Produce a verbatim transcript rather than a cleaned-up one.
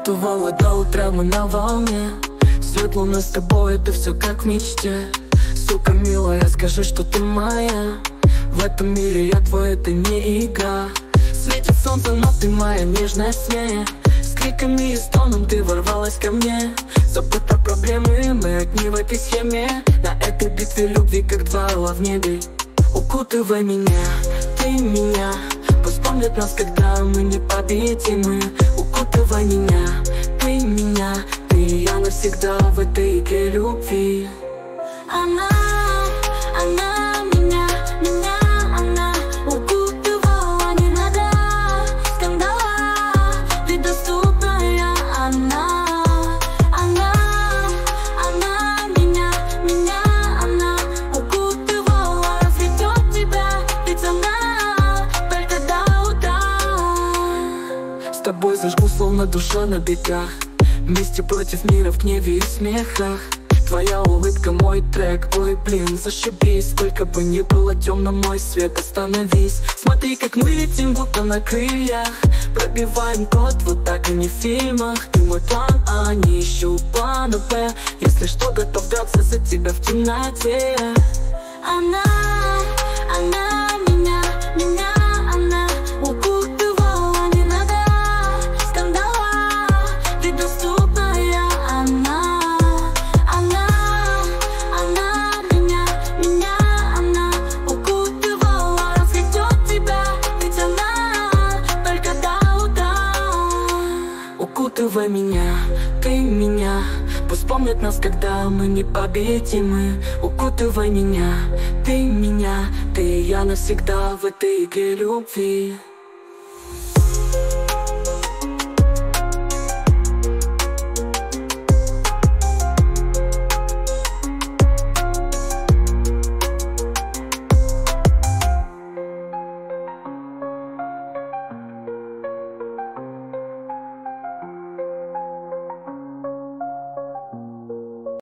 Укутывала до утра мы на волне. Светло нас с тобой, это все как в мечте. Сука милая, скажи, что ты моя. В этом мире я твой, это не игра. Светит солнце, но ты моя нежная смея. С криками и стоном ты ворвалась ко мне. Забудь про проблемы, мы одни в этой схеме. На этой битве любви, как два орла в небе. Укутывай меня, ты меня. Пусть помнят нас, когда мы непобедимы. Укутывай меня, ты меня. Ты и я навсегда в этой игре любви. Она, она меня, меня она укутывала, не надо скандала, ведь доступная она. Она, она меня, меня она укутывала, разведет тебя, ведь она только до утра. С тобой зажгу, словно душа на бегах. Вместе против мира в гневе и смехах. Твоя улыбка, мой трек, ой, блин, зашибись. Сколько бы ни было темно, мой свет, остановись. Смотри, как мы летим, будто на крыльях. Пробиваем код, вот так и не в фильмах. Ты мой план А, не ищу плана Б. Если что, готов драться за тебя в темноте. Она, она меня, меня она укутывала, не надо скандала, ведь доступная она. Она, она меня, меня она укутывала, разведет тебя, ведь она только до утра. Укутывай меня, ты меня. Пусть помнят нас, когда мы непобедимы. Укутывай меня, ты меня. Ты и я навсегда в этой игре любви.